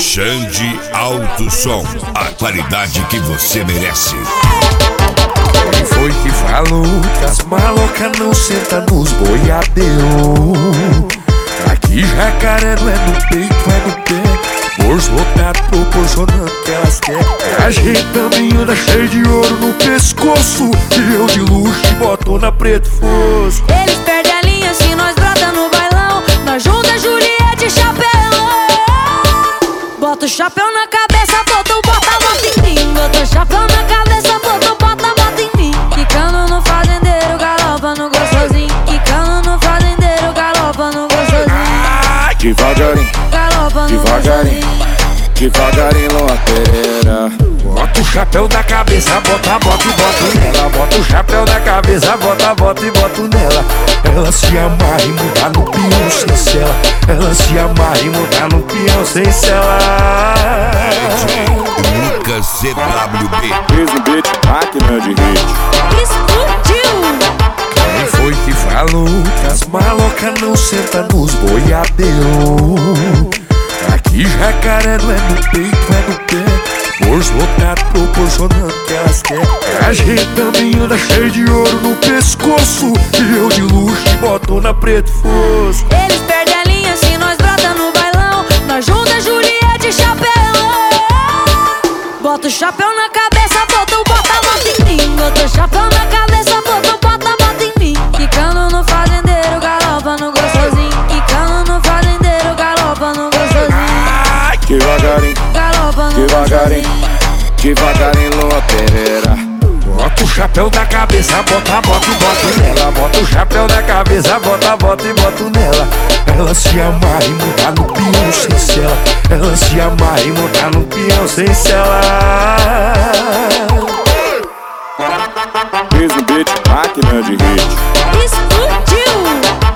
Xande Alto Som, a qualidade que você merece. Quem foi que falou que as malocas não sentam nos boiadeiros? Aqui jacaré não é no peito, é no pé. Bolso lotado proporcionando que elas querem. A gente também anda cheio de ouro no pescoço, e eu de luxo e botona preto fosco. Eles perdem a linha se nós brota no bailão. Nós junta Juliette e chapelão. Bota o chapéu na cabeça, bota o bota em mim. Bota o chapéu na cabeça, bota o bota em mim. Quicando no fazendeiro, galopa no gostosinho. Quicando no fazendeiro, galopa no gostosinho. Devagarinho, Galopa no devagarinho, gostosinho. devagarinho, loteira. Bota o chapéu da cabeça, bota e boto nela. Bota o chapéu da cabeça, bota e boto nela. Ela se amarra e muda no peão sem cela. Ela se amarra e muda no peão sem cela. Lucas CWB. Fez o beat, máquina de hit. Explodiu! Quem foi que falou que as malocas não sentam nos boiadeiros? Aqui jacaré não é no peito, é no pé. Bolso lotado proporcionando que elas querem. A gente também anda cheio de ouro no pescoço, e eu de luxo e botona preto fosco. Eles perdem a linha se nós brota no bailão. Nós junta Juliette e chapelão. Bota o chapéu na cabeça, bota o bota em mim. Bota o chapéu na cabeça, bota o bota em mim. Quicando no fazendeiro, galopa no gostosinho. Quicando no fazendeiro, galopa no gostosinho. Devagarinho, Galopa no devagarinho, gostosinho. devagarinho, loteira. Bota o chapéu da cabeça, bota e boto nela. Bota o chapéu da cabeça, bota e boto nela. Ela se amarra e muda no peão sem cela. Ela se amarra e muda no peão sem cela. Fez o beat, máquina de hit. Explodiu!